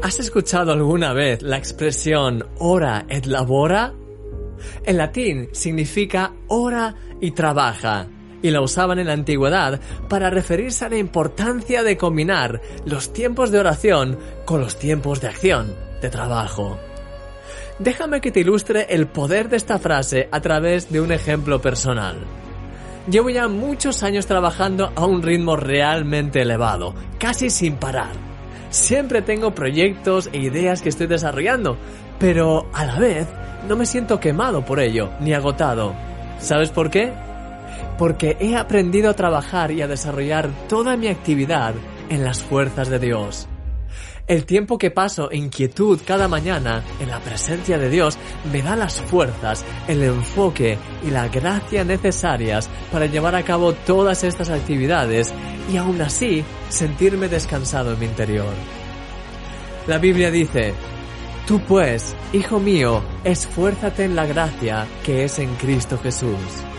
¿Has escuchado alguna vez la expresión ora et labora? En latín significa ora y trabaja, y la usaban en la antigüedad para referirse a la importancia de combinar los tiempos de oración con los tiempos de acción, de trabajo. Déjame que te ilustre el poder de esta frase a través de un ejemplo personal. Llevo ya muchos años trabajando a un ritmo realmente elevado, casi sin parar. Siempre tengo proyectos e ideas que estoy desarrollando, pero a la vez no me siento quemado por ello, ni agotado. ¿Sabes por qué? Porque he aprendido a trabajar y a desarrollar toda mi actividad en las fuerzas de Dios. El tiempo que paso en quietud cada mañana, en la presencia de Dios, me da las fuerzas, el enfoque y la gracia necesarias para llevar a cabo todas estas actividades y aún así sentirme descansado en mi interior. La Biblia dice: Tú pues, hijo mío, esfuérzate en la gracia que es en Cristo Jesús.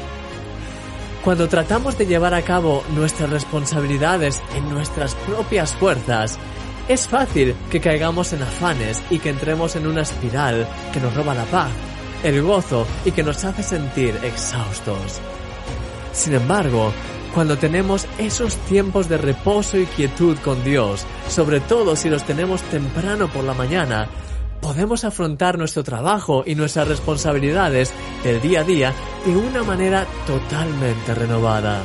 Cuando tratamos de llevar a cabo nuestras responsabilidades en nuestras propias fuerzas, es fácil que caigamos en afanes y que entremos en una espiral que nos roba la paz, el gozo y que nos hace sentir exhaustos. Sin embargo, cuando tenemos esos tiempos de reposo y quietud con Dios, sobre todo si los tenemos temprano por la mañana, podemos afrontar nuestro trabajo y nuestras responsabilidades del día a día de una manera totalmente renovada.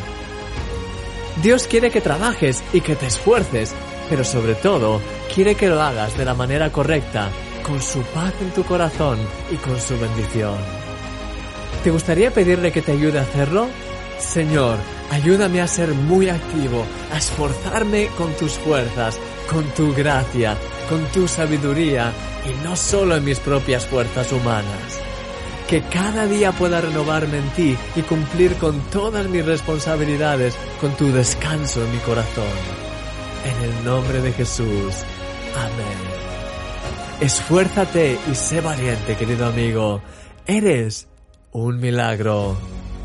Dios quiere que trabajes y que te esfuerces, pero sobre todo quiere que lo hagas de la manera correcta, con su paz en tu corazón y con su bendición. ¿Te gustaría pedirle que te ayude a hacerlo? Señor, ayúdame a ser muy activo, a esforzarme con tus fuerzas, con tu gracia, con tu sabiduría y no solo en mis propias fuerzas humanas. Que cada día pueda renovarme en ti y cumplir con todas mis responsabilidades con tu descanso en mi corazón. En el nombre de Jesús. Amén. Esfuérzate y sé valiente, querido amigo. Eres un milagro.